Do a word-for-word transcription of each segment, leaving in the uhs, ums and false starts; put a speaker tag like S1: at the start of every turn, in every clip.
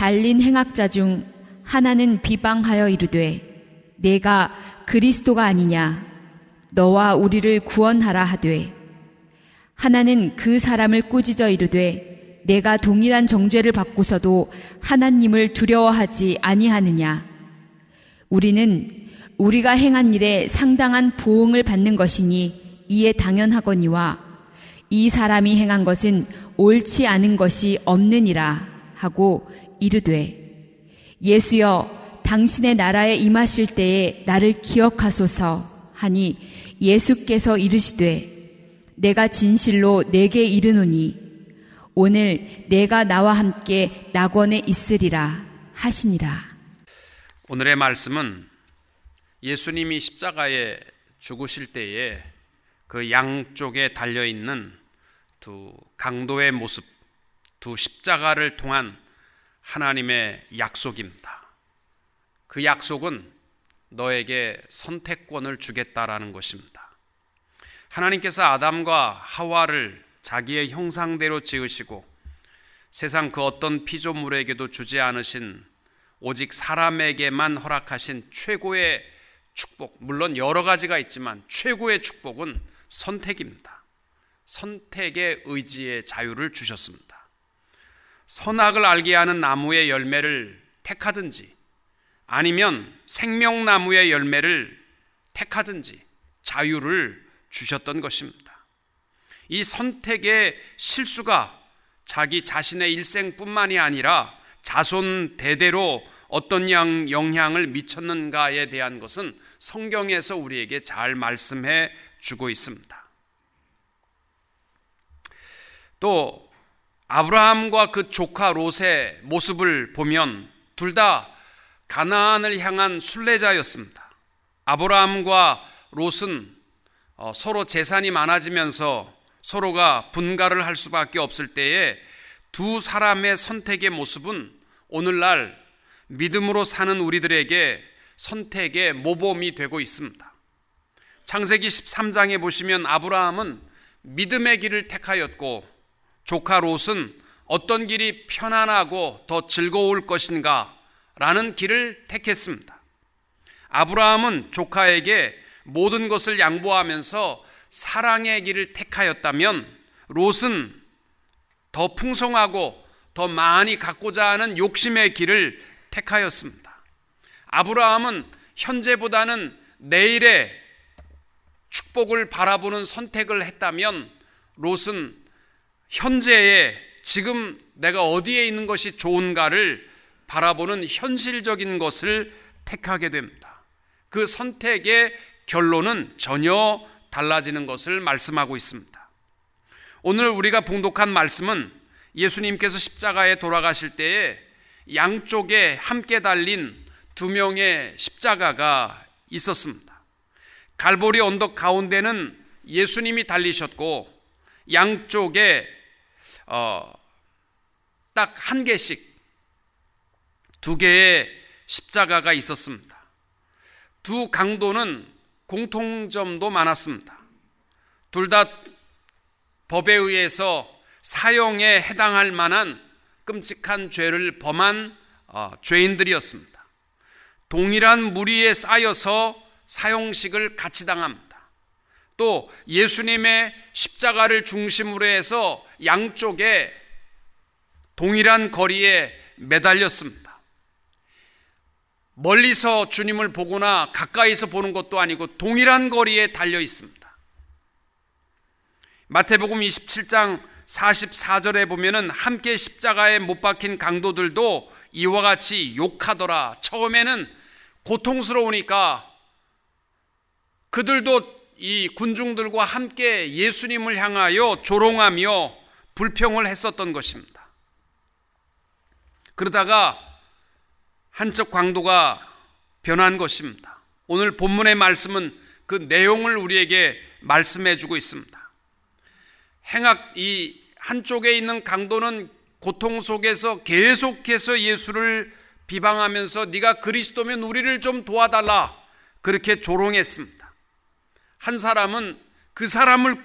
S1: 달린 행악자 중 하나는 비방하여 이르되 내가 그리스도가 아니냐 너와 우리를 구원하라 하되, 하나는 그 사람을 꾸짖어 이르되 내가 동일한 정죄를 받고서도 하나님을 두려워하지 아니하느냐. 우리는 우리가 행한 일에 상당한 보응을 받는 것이니 이에 당연하거니와 이 사람이 행한 것은 옳지 않은 것이 없느니라 하고 이르되, 예수여 당신의 나라에 임하실 때에 나를 기억하소서 하니 예수께서 이르시되 내가 진실로 내게 이르노니 오늘 내가 나와 함께 낙원에 있으리라 하시니라.
S2: 오늘의 말씀은 예수님이 십자가에 죽으실 때에 그 양쪽에 달려있는 두 강도의 모습, 두 십자가를 통한 하나님의 약속입니다. 그 약속은 너에게 선택권을 주겠다라는 것입니다. 하나님께서 아담과 하와를 자기의 형상대로 지으시고 세상 그 어떤 피조물에게도 주지 않으신 오직 사람에게만 허락하신 최고의 축복, 물론 여러 가지가 있지만 최고의 축복은 선택입니다. 선택의 의지의 자유를 주셨습니다. 선악을 알게 하는 나무의 열매를 택하든지 아니면 생명나무의 열매를 택하든지 자유를 주셨던 것입니다. 이 선택의 실수가 자기 자신의 일생뿐만이 아니라 자손 대대로 어떤 양 영향을 미쳤는가에 대한 것은 성경에서 우리에게 잘 말씀해 주고 있습니다. 또 아브라함과 그 조카 롯의 모습을 보면 둘 다 가나안을 향한 순례자였습니다. 아브라함과 롯은 서로 재산이 많아지면서 서로가 분가를 할 수밖에 없을 때에 두 사람의 선택의 모습은 오늘날 믿음으로 사는 우리들에게 선택의 모범이 되고 있습니다. 창세기 십삼 장에 보시면 아브라함은 믿음의 길을 택하였고 조카 롯은 어떤 길이 편안하고 더 즐거울 것인가 라는 길을 택했습니다. 아브라함은 조카에게 모든 것을 양보하면서 사랑의 길을 택하였다면 롯은 더 풍성하고 더 많이 갖고자 하는 욕심의 길을 택하였습니다. 아브라함은 현재보다는 내일의 축복을 바라보는 선택을 했다면 롯은 현재의 지금 내가 어디에 있는 것이 좋은가를 바라보는 현실적인 것을 택하게 됩니다. 그 선택의 결론은 전혀 달라지는 것을 말씀하고 있습니다. 오늘 우리가 봉독한 말씀은 예수님께서 십자가에 돌아가실 때에 양쪽에 함께 달린 두 명의 십자가가 있었습니다. 갈보리 언덕 가운데는 예수님이 달리셨고 양쪽에 어, 딱 한 개씩 두 개의 십자가가 있었습니다. 두 강도는 공통점도 많았습니다. 둘 다 법에 의해서 사형에 해당할 만한 끔찍한 죄를 범한 어, 죄인들이었습니다. 동일한 무리에 쌓여서 사형식을 같이 당합니다. 또 예수님의 십자가를 중심으로 해서 양쪽에 동일한 거리에 매달렸습니다. 멀리서 주님을 보거나 가까이서 보는 것도 아니고 동일한 거리에 달려 있습니다. 마태복음 이십칠 장 사십사 절에 보면은 함께 십자가에 못 박힌 강도들도 이와 같이 욕하더라. 처음에는 고통스러우니까 그들도 이 군중들과 함께 예수님을 향하여 조롱하며 불평을 했었던 것입니다. 그러다가 한쪽 강도가 변한 것입니다. 오늘 본문의 말씀은 그 내용을 우리에게 말씀해 주고 있습니다. 행악 이 한쪽에 있는 강도는 고통 속에서 계속해서 예수를 비방하면서 네가 그리스도면 우리를 좀 도와달라 그렇게 조롱했습니다. 한 사람은 그 사람을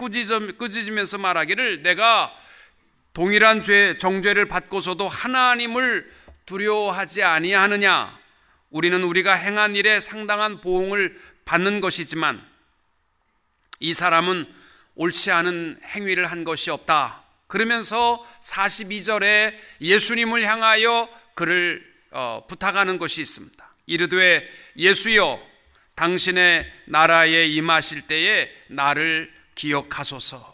S2: 꾸짖으면서 말하기를 내가 동일한 죄 정죄를 받고서도 하나님을 두려워하지 아니하느냐? 우리는 우리가 행한 일에 상당한 보응을 받는 것이지만 이 사람은 옳지 않은 행위를 한 것이 없다. 그러면서 사십이 절에 예수님을 향하여 그를 어, 부탁하는 것이 있습니다. 이르되 예수여, 당신의 나라에 임하실 때에 나를 기억하소서.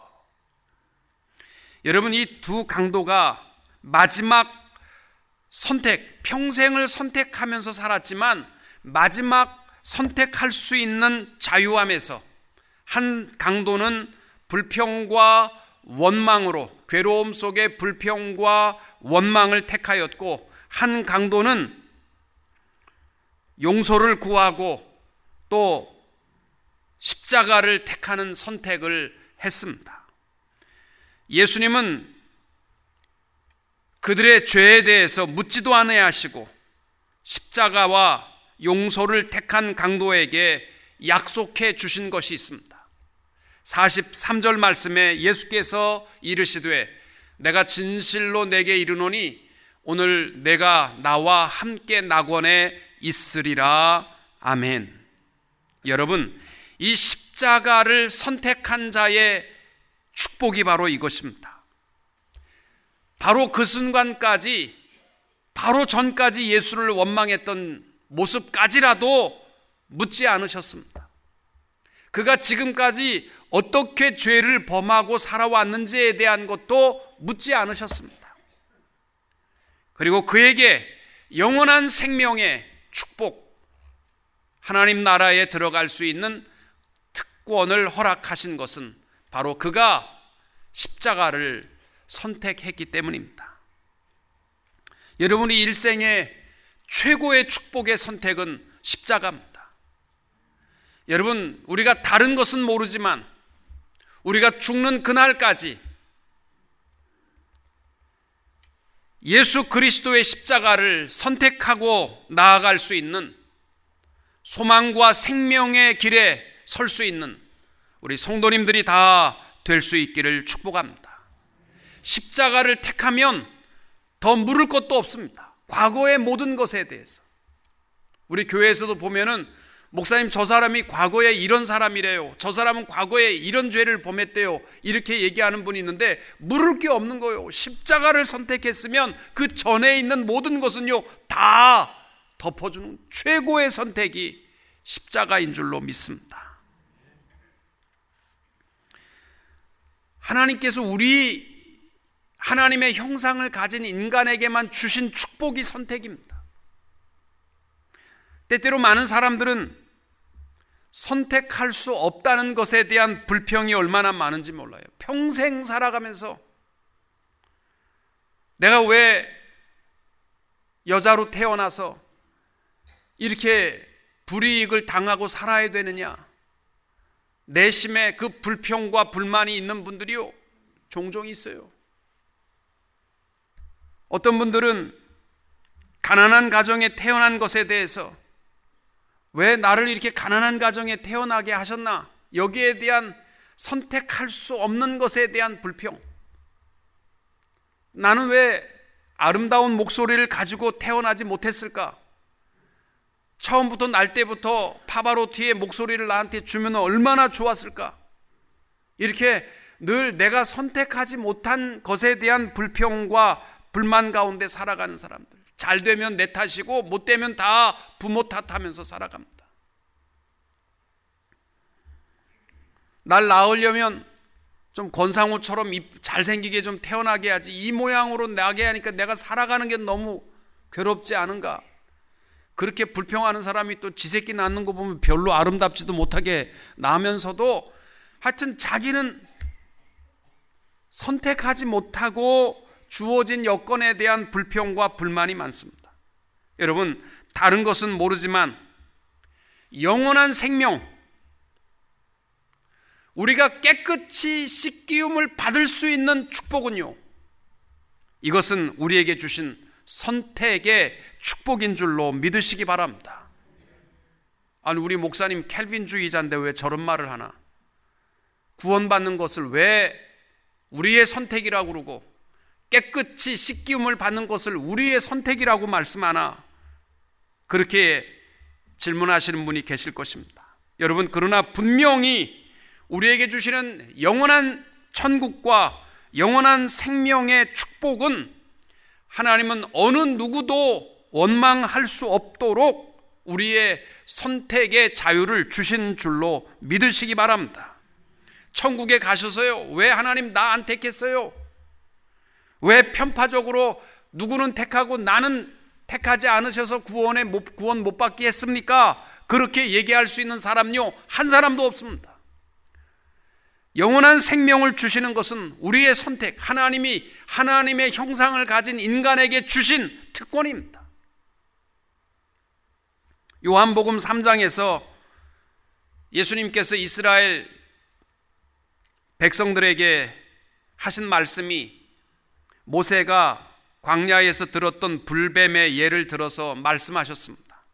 S2: 여러분, 이 두 강도가 마지막 선택, 평생을 선택하면서 살았지만 마지막 선택할 수 있는 자유함에서 한 강도는 불평과 원망으로, 괴로움 속에 불평과 원망을 택하였고, 한 강도는 용서를 구하고 또 십자가를 택하는 선택을 했습니다. 예수님은 그들의 죄에 대해서 묻지도 않아야하시고 십자가와 용서를 택한 강도에게 약속해 주신 것이 있습니다. 사십삼 절 말씀에 예수께서 이르시되 내가 진실로 내게 이르노니 오늘 내가 나와 함께 낙원에 있으리라. 아멘. 여러분, 이 십자가를 선택한 자의 축복이 바로 이것입니다. 바로 그 순간까지, 바로 전까지 예수를 원망했던 모습까지라도 묻지 않으셨습니다. 그가 지금까지 어떻게 죄를 범하고 살아왔는지에 대한 것도 묻지 않으셨습니다. 그리고 그에게 영원한 생명의 축복, 하나님 나라에 들어갈 수 있는 특권을 허락하신 것은 바로 그가 십자가를 선택했기 때문입니다. 여러분이 일생의 최고의 축복의 선택은 십자가입니다. 여러분, 우리가 다른 것은 모르지만 우리가 죽는 그날까지 예수 그리스도의 십자가를 선택하고 나아갈 수 있는, 소망과 생명의 길에 설 수 있는 우리 성도님들이 다 될 수 있기를 축복합니다. 십자가를 택하면 더 물을 것도 없습니다. 과거의 모든 것에 대해서. 우리 교회에서도 보면은 목사님, 저 사람이 과거에 이런 사람이래요, 저 사람은 과거에 이런 죄를 범했대요, 이렇게 얘기하는 분이 있는데 물을 게 없는 거예요. 십자가를 선택했으면 그 전에 있는 모든 것은요 다 덮어주는 최고의 선택이 십자가인 줄로 믿습니다. 하나님께서 우리 하나님의 형상을 가진 인간에게만 주신 축복이 선택입니다. 때때로 많은 사람들은 선택할 수 없다는 것에 대한 불평이 얼마나 많은지 몰라요. 평생 살아가면서 내가 왜 여자로 태어나서 이렇게 불이익을 당하고 살아야 되느냐, 내심에 그 불평과 불만이 있는 분들이요 종종 있어요. 어떤 분들은 가난한 가정에 태어난 것에 대해서 왜 나를 이렇게 가난한 가정에 태어나게 하셨나, 여기에 대한 선택할 수 없는 것에 대한 불평, 나는 왜 아름다운 목소리를 가지고 태어나지 못했을까, 처음부터 날 때부터 파바로티의 목소리를 나한테 주면 얼마나 좋았을까, 이렇게 늘 내가 선택하지 못한 것에 대한 불평과 불만 가운데 살아가는 사람들, 잘 되면 내 탓이고 못 되면 다 부모 탓하면서 살아갑니다. 날 낳으려면 좀 권상우처럼 잘생기게 좀 태어나게 하지, 이 모양으로 나게 하니까 내가 살아가는 게 너무 괴롭지 않은가, 그렇게 불평하는 사람이 또 지 새끼 낳는 거 보면 별로 아름답지도 못하게 나면서도 하여튼 자기는 선택하지 못하고 주어진 여건에 대한 불평과 불만이 많습니다. 여러분, 다른 것은 모르지만 영원한 생명, 우리가 깨끗이 씻기움을 받을 수 있는 축복은요, 이것은 우리에게 주신 선택의 축복인 줄로 믿으시기 바랍니다. 아니, 우리 목사님 켈빈주의자인데 왜 저런 말을 하나, 구원받는 것을 왜 우리의 선택이라고 그러고 깨끗이 씻기움을 받는 것을 우리의 선택이라고 말씀하나? 그렇게 질문하시는 분이 계실 것입니다. 여러분, 그러나 분명히 우리에게 주시는 영원한 천국과 영원한 생명의 축복은 하나님은 어느 누구도 원망할 수 없도록 우리의 선택의 자유를 주신 줄로 믿으시기 바랍니다. 천국에 가셔서요, 왜 하나님 나 안 택했어요? 왜 편파적으로 누구는 택하고 나는 택하지 않으셔서 구원에 못, 구원 못 받게 했습니까? 그렇게 얘기할 수 있는 사람요, 한 사람도 없습니다. 영원한 생명을 주시는 것은 우리의 선택, 하나님이 하나님의 형상을 가진 인간에게 주신 특권입니다. 요한복음 삼 장에서 예수님께서 이스라엘 백성들에게 하신 말씀이 모세가 광야에서 들었던 불뱀의 예를 들어서 말씀하셨습니다.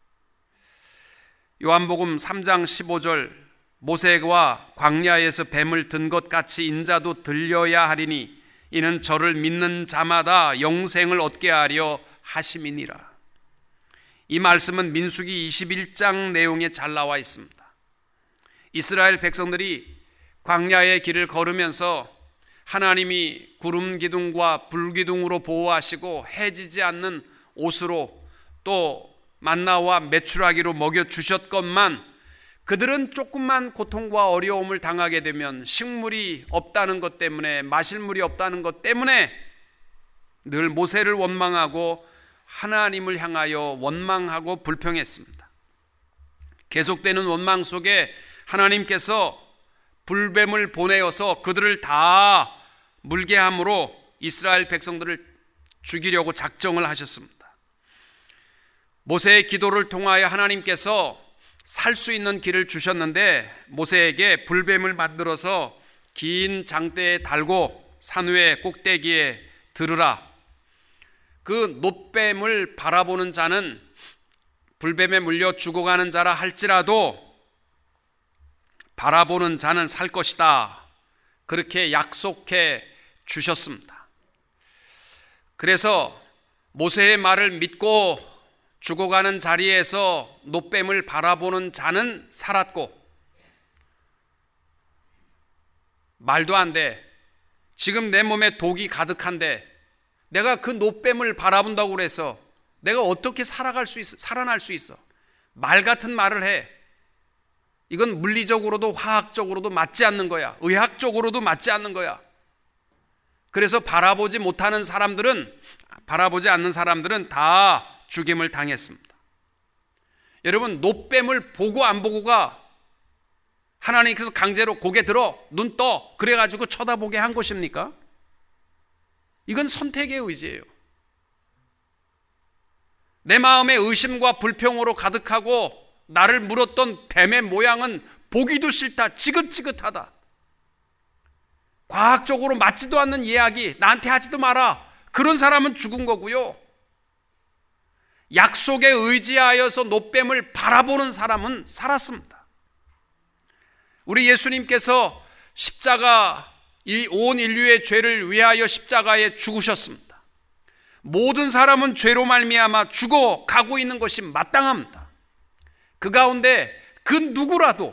S2: 요한복음 삼 장 십오 절, 모세가 광야에서 뱀을 든 것 같이 인자도 들려야 하리니 이는 저를 믿는 자마다 영생을 얻게 하려 하심이니라. 이 말씀은 민수기 이십일 장 내용에 잘 나와 있습니다. 이스라엘 백성들이 광야의 길을 걸으면서 하나님이 구름 기둥과 불 기둥으로 보호하시고 해지지 않는 옷으로 또 만나와 메추라기로 먹여주셨건만 그들은 조금만 고통과 어려움을 당하게 되면 식물이 없다는 것 때문에, 마실 물이 없다는 것 때문에 늘 모세를 원망하고 하나님을 향하여 원망하고 불평했습니다. 계속되는 원망 속에 하나님께서 불뱀을 보내어서 그들을 다 물게 함으로 이스라엘 백성들을 죽이려고 작정을 하셨습니다. 모세의 기도를 통하여 하나님께서 살 수 있는 길을 주셨는데 모세에게 불뱀을 만들어서 긴 장대에 달고 산 위에 꼭대기에 들으라. 그 놋뱀을 바라보는 자는 불뱀에 물려 죽어가는 자라 할지라도 바라보는 자는 살 것이다. 그렇게 약속해 주셨습니다. 그래서 모세의 말을 믿고 죽어가는 자리에서 놋뱀을 바라보는 자는 살았고, 말도 안 돼. 지금 내 몸에 독이 가득한데 내가 그 놋뱀을 바라본다고 그래서 내가 어떻게 살아갈 수 있어? 살아날 수 있어? 말 같은 말을 해. 이건 물리적으로도 화학적으로도 맞지 않는 거야. 의학적으로도 맞지 않는 거야. 그래서 바라보지 못하는 사람들은, 바라보지 않는 사람들은 다 죽임을 당했습니다. 여러분, 놋뱀을 보고 안 보고가 하나님께서 강제로 고개 들어 눈 떠 그래가지고 쳐다보게 한 것입니까? 이건 선택의 의지예요. 내 마음에 의심과 불평으로 가득하고 나를 물었던 뱀의 모양은 보기도 싫다, 지긋지긋하다, 과학적으로 맞지도 않는 이야기 나한테 하지도 마라, 그런 사람은 죽은 거고요. 약속에 의지하여서 놋뱀을 바라보는 사람은 살았습니다. 우리 예수님께서 십자가, 이 온 인류의 죄를 위하여 십자가에 죽으셨습니다. 모든 사람은 죄로 말미암아 죽어가고 있는 것이 마땅합니다. 그 가운데 그 누구라도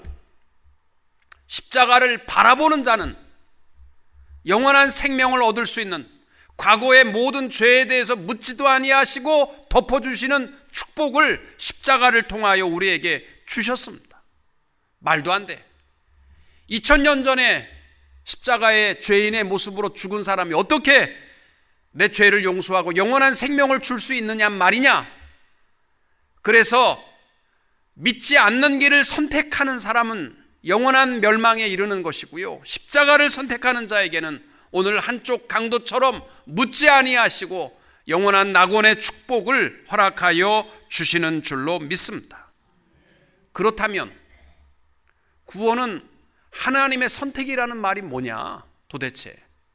S2: 십자가를 바라보는 자는 영원한 생명을 얻을 수 있는, 과거의 모든 죄에 대해서 묻지도 아니하시고 덮어주시는 축복을 십자가를 통하여 우리에게 주셨습니다. 말도 안 돼. 이천 년 전에 십자가의 죄인의 모습으로 죽은 사람이 어떻게 내 죄를 용서하고 영원한 생명을 줄 수 있느냐 말이냐. 그래서 믿지 않는 길을 선택하는 사람은 영원한 멸망에 이르는 것이고요, 십자가를 선택하는 자에게는 오늘 한쪽 강도처럼 묻지 아니하시고 영원한 낙원의 축복을 허락하여 주시는 줄로 믿습니다. 그렇다면 구원은 하나님의 선택이라는 말이 뭐냐 도대체?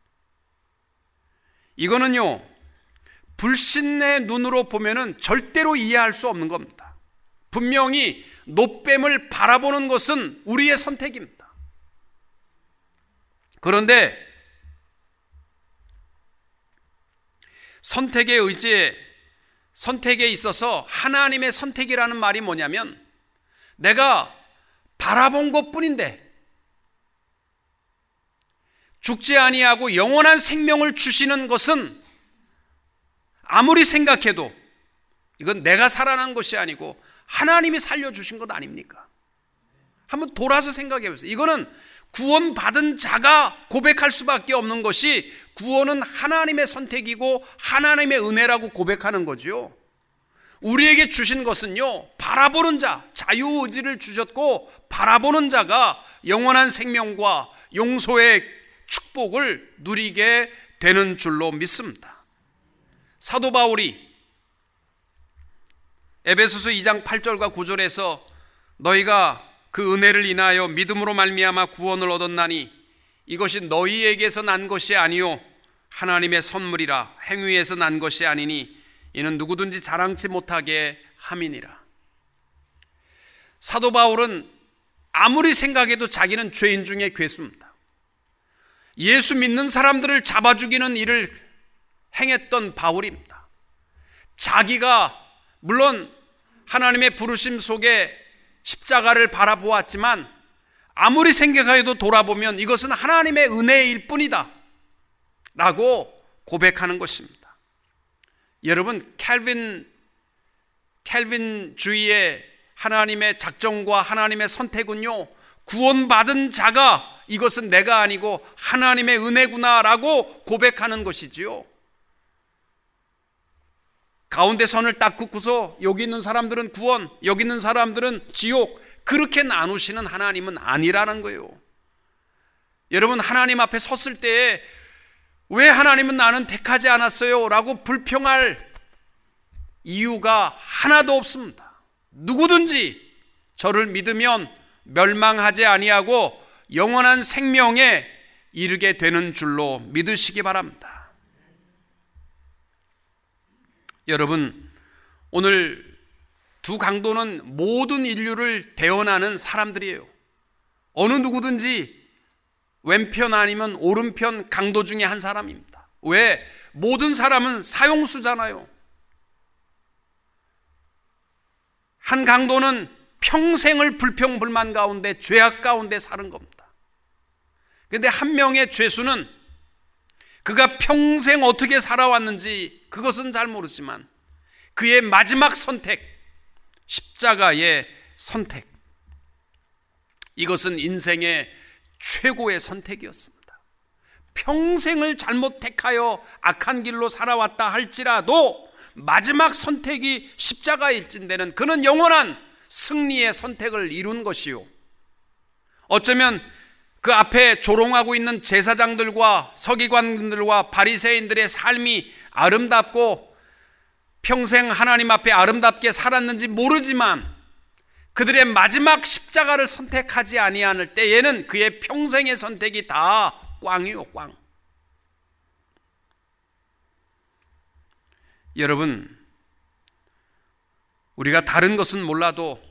S2: 이거는요, 불신의 눈으로 보면은 절대로 이해할 수 없는 겁니다. 분명히 놋뱀을 바라보는 것은 우리의 선택입니다. 그런데 선택의 의지에, 선택에 있어서 하나님의 선택이라는 말이 뭐냐면 내가 바라본 것뿐인데 죽지 아니하고 영원한 생명을 주시는 것은 아무리 생각해도 이건 내가 살아난 것이 아니고 하나님이 살려주신 것 아닙니까? 한번 돌아서 생각해 보세요. 이거는 구원받은 자가 고백할 수밖에 없는 것이 구원은 하나님의 선택이고 하나님의 은혜라고 고백하는 거죠. 우리에게 주신 것은요, 바라보는 자, 자유의지를 주셨고 바라보는 자가 영원한 생명과 용서의 축복을 누리게 되는 줄로 믿습니다. 사도 바울이 에베소서 이 장 팔 절과 구 절에서 너희가 그 은혜를 인하여 믿음으로 말미암아 구원을 얻었나니 이것이 너희에게서 난 것이 아니요 하나님의 선물이라 행위에서 난 것이 아니니 이는 누구든지 자랑치 못하게 함이니라. 사도 바울은 아무리 생각해도 자기는 죄인 중에 괴수입니다. 예수 믿는 사람들을 잡아 죽이는 일을 행했던 바울입니다. 자기가 물론 하나님의 부르심 속에 십자가를 바라보았지만 아무리 생각해도 돌아보면 이것은 하나님의 은혜일 뿐이다 라고 고백하는 것입니다. 여러분, 캘빈 캘빈주의의 하나님의 작정과 하나님의 선택은요, 구원받은 자가 이것은 내가 아니고 하나님의 은혜구나라고 고백하는 것이지요. 가운데 선을 딱 긋고서 여기 있는 사람들은 구원, 여기 있는 사람들은 지옥, 그렇게 나누시는 하나님은 아니라는 거예요. 여러분, 하나님 앞에 섰을 때에 왜 하나님은 나는 택하지 않았어요? 라고 불평할 이유가 하나도 없습니다. 누구든지 저를 믿으면 멸망하지 아니하고 영원한 생명에 이르게 되는 줄로 믿으시기 바랍니다. 여러분, 오늘 두 강도는 모든 인류를 대언하는 사람들이에요. 어느 누구든지 왼편 아니면 오른편 강도 중에 한 사람입니다. 왜? 모든 사람은 사형수잖아요. 한 강도는 평생을 불평불만 가운데 죄악 가운데 사는 겁니다. 그런데 한 명의 죄수는 그가 평생 어떻게 살아왔는지 그것은 잘 모르지만 그의 마지막 선택, 십자가의 선택, 이것은 인생의 최고의 선택이었습니다. 평생을 잘못 택하여 악한 길로 살아왔다 할지라도 마지막 선택이 십자가일진대는 그는 영원한 승리의 선택을 이룬 것이요, 어쩌면 그 앞에 조롱하고 있는 제사장들과 서기관들과 바리새인들의 삶이 아름답고 평생 하나님 앞에 아름답게 살았는지 모르지만 그들의 마지막 십자가를 선택하지 아니할 때에는 그의 평생의 선택이 다 꽝이요, 꽝. 여러분, 우리가 다른 것은 몰라도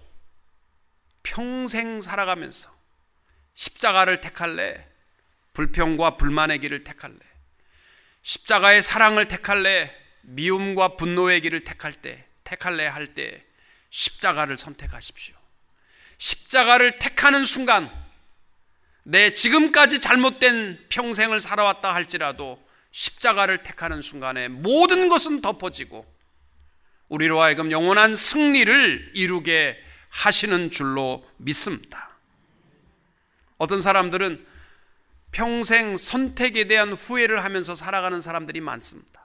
S2: 평생 살아가면서 십자가를 택할래? 불평과 불만의 길을 택할래? 십자가의 사랑을 택할래? 미움과 분노의 길을 택할 때, 택할래 할 때 십자가를 선택하십시오. 십자가를 택하는 순간 내 지금까지 잘못된 평생을 살아왔다 할지라도 십자가를 택하는 순간에 모든 것은 덮어지고 우리로 하여금 영원한 승리를 이루게 하시는 줄로 믿습니다. 어떤 사람들은 평생 선택에 대한 후회를 하면서 살아가는 사람들이 많습니다.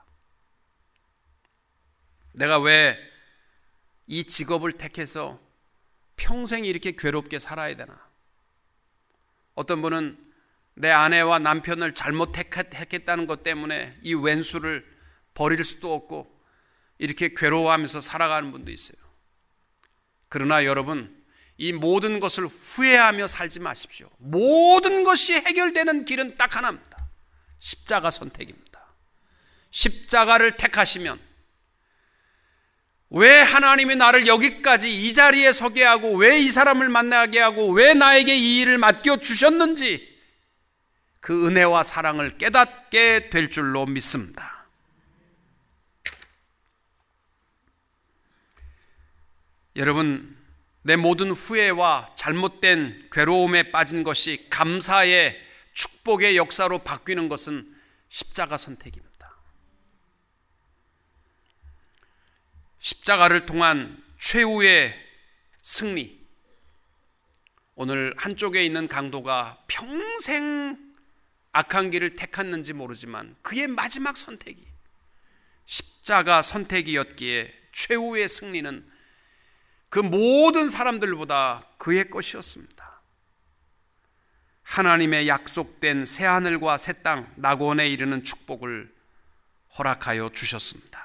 S2: 내가 왜 이 직업을 택해서 평생 이렇게 괴롭게 살아야 되나? 어떤 분은 내 아내와 남편을 잘못 택했다는 것 때문에 이 왼수를 버릴 수도 없고 이렇게 괴로워하면서 살아가는 분도 있어요. 그러나 여러분, 이 모든 것을 후회하며 살지 마십시오. 모든 것이 해결되는 길은 딱 하나입니다. 십자가 선택입니다. 십자가를 택하시면 왜 하나님이 나를 여기까지 이 자리에 서게 하고 왜 이 사람을 만나게 하고 왜 나에게 이 일을 맡겨주셨는지 그 은혜와 사랑을 깨닫게 될 줄로 믿습니다. 여러분, 내 모든 후회와 잘못된 괴로움에 빠진 것이 감사의 축복의 역사로 바뀌는 것은 십자가 선택입니다. 십자가를 통한 최후의 승리. 오늘 한쪽에 있는 강도가 평생 악한 길을 택했는지 모르지만 그의 마지막 선택이 십자가 선택이었기에 최후의 승리는 그 모든 사람들보다 그의 것이었습니다. 하나님의 약속된 새하늘과 새 땅, 낙원에 이르는 축복을 허락하여 주셨습니다.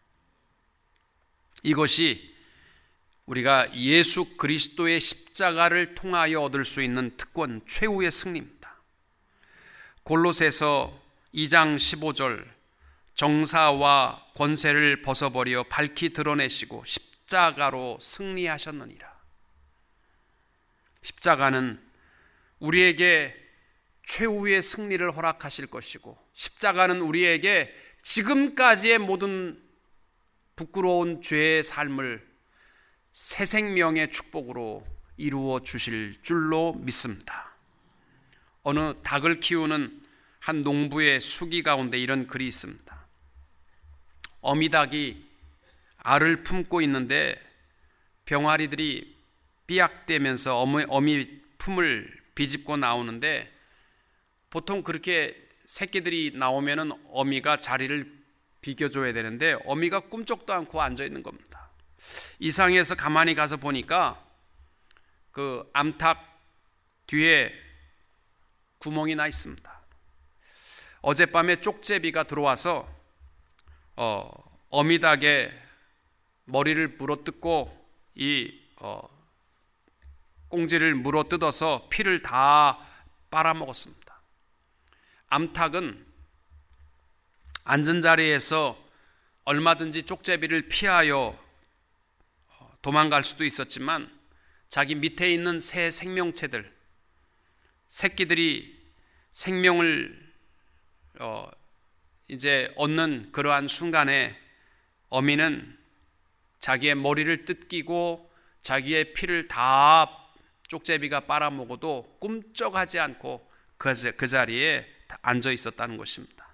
S2: 이것이 우리가 예수 그리스도의 십자가를 통하여 얻을 수 있는 특권, 최후의 승리입니다. 골로새서 이 장 십오 절, 정사와 권세를 벗어버려 밝히 드러내시고 십자가로 승리하셨느니라. 십자가는 우리에게 최후의 승리를 허락하실 것이고, 십자가는 우리에게 지금까지의 모든 부끄러운 죄의 삶을 새 생명의 축복으로 이루어 주실 줄로 믿습니다. 어느 닭을 키우는 한 농부의 수기 가운데 이런 글이 있습니다. 어미닭이 알을 품고 있는데 병아리들이 삐약대면서 어미, 어미 품을 비집고 나오는데, 보통 그렇게 새끼들이 나오면은 어미가 자리를 비켜줘야 되는데 어미가 꿈쩍도 않고 앉아 있는 겁니다. 이상해서 가만히 가서 보니까 그 암탉 뒤에 구멍이 나 있습니다. 어젯밤에 쪽제비가 들어와서 어, 어미닭의 머리를 물어뜯고 이 어, 꽁지를 물어뜯어서 피를 다 빨아먹었습니다. 암탉은 앉은 자리에서 얼마든지 쪽제비를 피하여 도망갈 수도 있었지만 자기 밑에 있는 새 생명체들, 새끼들이 생명을 어, 이제 얻는 그러한 순간에 어미는 자기의 머리를 뜯기고 자기의 피를 다 쪽제비가 빨아먹어도 꿈쩍하지 않고 그, 그 자리에 앉아 있었다는 것입니다.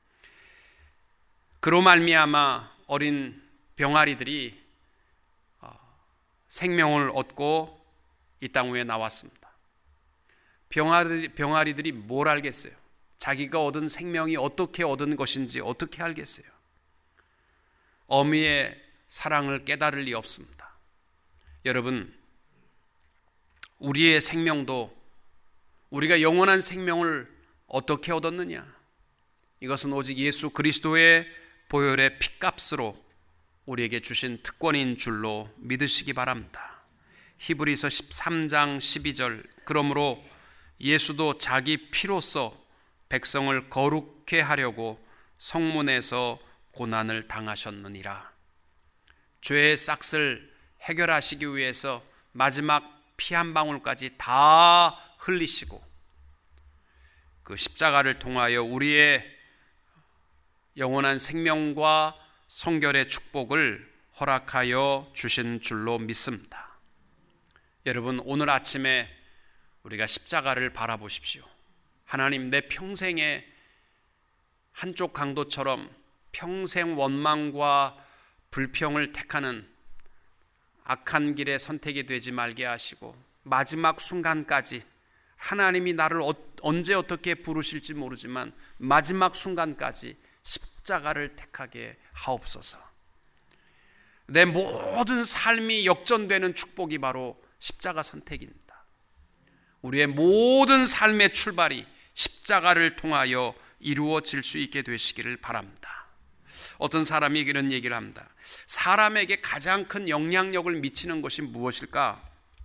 S2: 그로 말미암아 어린 병아리들이 생명을 얻고 이 땅 위에 나왔습니다. 병아리, 병아리들이 뭘 알겠어요? 자기가 얻은 생명이 어떻게 얻은 것인지 어떻게 알겠어요? 어미의 사랑을 깨달을 리 없습니다. 여러분, 우리의 생명도, 우리가 영원한 생명을 어떻게 얻었느냐? 이것은 오직 예수 그리스도의 보혈의 핏값으로 우리에게 주신 특권인 줄로 믿으시기 바랍니다. 히브리서 십삼 장 십이 절, 그러므로 예수도 자기 피로써 백성을 거룩해 하려고 성문에서 고난을 당하셨느니라. 죄의 싹을 해결하시기 위해서 마지막 피 한 방울까지 다 흘리시고 그 십자가를 통하여 우리의 영원한 생명과 성결의 축복을 허락하여 주신 줄로 믿습니다. 여러분, 오늘 아침에 우리가 십자가를 바라보십시오. 하나님, 내 평생에 한쪽 강도처럼 평생 원망과 불평을 택하는 악한 길의 선택이 되지 말게 하시고 마지막 순간까지 하나님이 나를 어, 언제 어떻게 부르실지 모르지만 마지막 순간까지 십자가를 택하게 하옵소서. 내 모든 삶이 역전되는 축복이 바로 십자가 선택입니다. 우리의 모든 삶의 출발이 십자가를 통하여 이루어질 수 있게 되시기를 바랍니다. 어떤 사람이 이런 얘기를 합니다. 사람에게 가장 큰 영향력을 미치는 것이 무엇일까?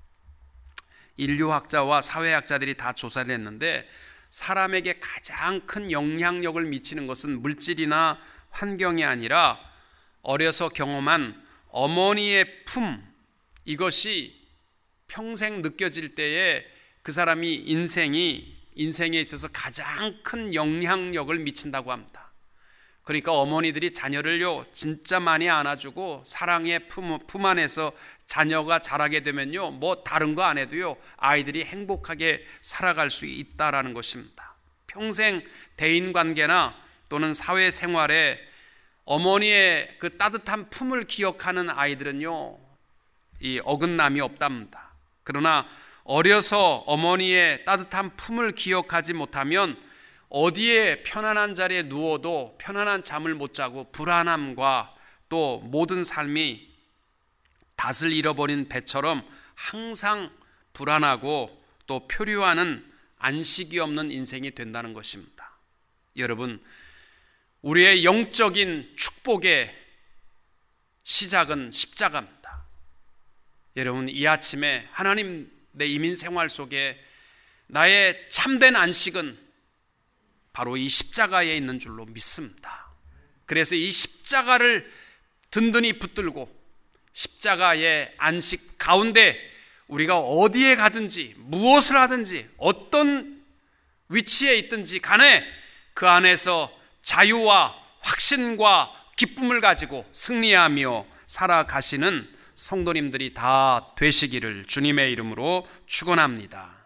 S2: 인류학자와 사회학자들이 다 조사를 했는데 사람에게 가장 큰 영향력을 미치는 것은 물질이나 환경이 아니라 어려서 경험한 어머니의 품, 이것이 평생 느껴질 때에 그 사람이 인생이 인생에 있어서 가장 큰 영향력을 미친다고 합니다. 그러니까 어머니들이 자녀를요 진짜 많이 안아주고 사랑의 품, 품 안에서 자녀가 자라게 되면요 뭐 다른 거 안 해도요 아이들이 행복하게 살아갈 수 있다라는 것입니다. 평생 대인관계나 또는 사회생활에 어머니의 그 따뜻한 품을 기억하는 아이들은요 이 어긋남이 없답니다. 그러나 어려서 어머니의 따뜻한 품을 기억하지 못하면 어디에 편안한 자리에 누워도 편안한 잠을 못 자고 불안함과 또 모든 삶이 닷을 잃어버린 배처럼 항상 불안하고 또 표류하는 안식이 없는 인생이 된다는 것입니다. 여러분, 우리의 영적인 축복의 시작은 십자가입니다. 여러분, 이 아침에 하나님 내 이민 생활 속에 나의 참된 안식은 바로 이 십자가에 있는 줄로 믿습니다. 그래서 이 십자가를 든든히 붙들고 십자가의 안식 가운데 우리가 어디에 가든지 무엇을 하든지 어떤 위치에 있든지 간에 그 안에서 자유와 확신과 기쁨을 가지고 승리하며 살아가시는 성도님들이 다 되시기를 주님의 이름으로 축원합니다.